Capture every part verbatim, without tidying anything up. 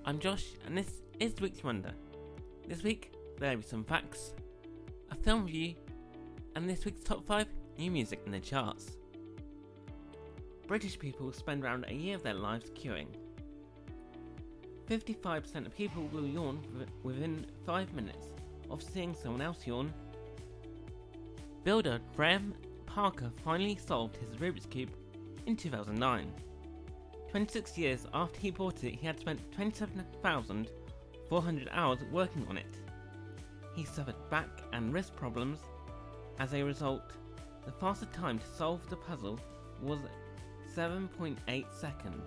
I'm Josh, and this is The Weekly Wonder. This week, there will be some facts, a film review, and this week's top five new music in the charts. British people spend around a year of their lives queuing. fifty-five percent of people will yawn within five minutes of seeing someone else yawn. Builder Graham Parker finally solved his Rubik's Cube in two thousand nine. twenty-six years after he bought it, he had spent twenty-seven thousand four hundred hours working on it. He suffered back and wrist problems. As a result, the fastest time to solve the puzzle was seven point eight seconds.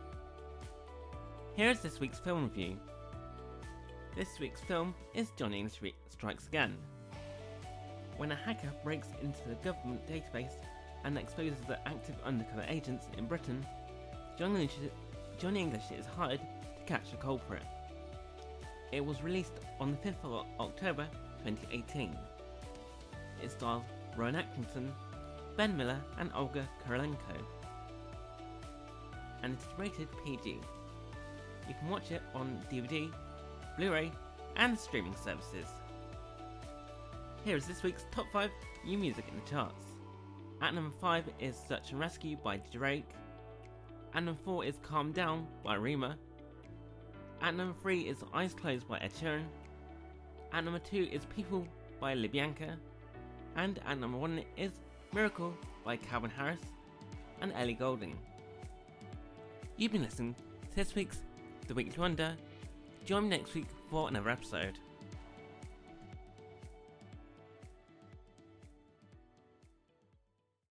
Here is this week's film review. This week's film is Johnny English Strikes Again. When a hacker breaks into the government database and exposes the active undercover agents in Britain, Johnny English, Johnny English is hired to catch the culprit. It was released on the fifth of October twenty eighteen. It stars Rowan Atkinson, Ben Miller and Olga Kurylenko. And it is rated P G. You can watch it on D V D, Blu-ray and streaming services. Here is this week's top five new music in the charts. At number five is Search and Rescue by Drake. At number four is Calm Down by Rema. At number three is Eyes Closed by Ed Sheeran. At number two is People by Libyanka. And at number one is Miracle by Calvin Harris and Ellie Goulding. You've been listening to this week's The Weekly Wonder. Join me next week for another episode.